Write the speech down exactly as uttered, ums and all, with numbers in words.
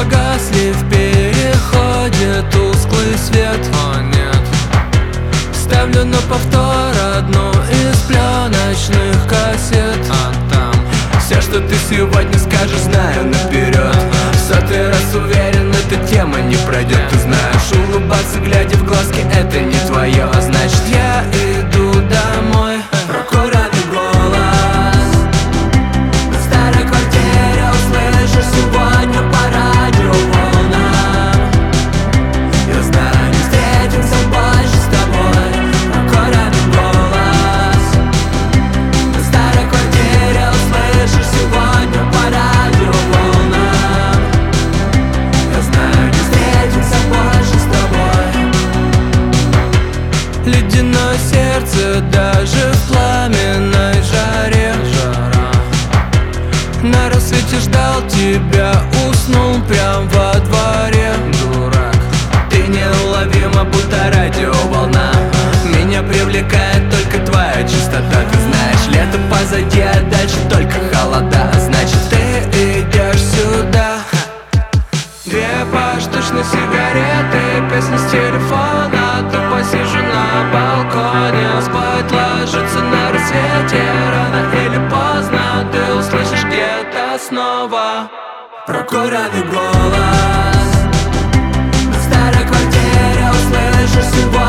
погасли в переходе, тусклый свет. О нет. Ставлю на повтор одну из пленочных кассет. А там все, что ты сегодня скажешь, знаю наперед. В сотый раз уверен, эта тема не пройдет. Ты знаешь, улыбаться, глядя в глазки, это не твое. Значит, я иду домой. Прокуренный голос на старой квартире услышишь сегодня по радиоволнам. Я знаю, не встретимся больше с тобой. Прокуренный голос на старой квартире услышишь сегодня по радиоволнам. Я знаю, не встретимся больше с тобой. Ледяное сердце даже в пламенной жаре. Жара. На рассвете ждал тебя, уснул прям во дворе. Дурак, ты неуловима, будто радиоволна. Меня привлекает только твоя чистота. Ты знаешь, лето позади, а дальше только холода. Значит, ты идешь сюда. Две поштучные сигареты, песни с телефона. Тупо сижу на балконе, спать ложится на рассвете. Рано или поздно ты услышишь где-то снова Прокуренный голос на старой квартире услышишь сегодня.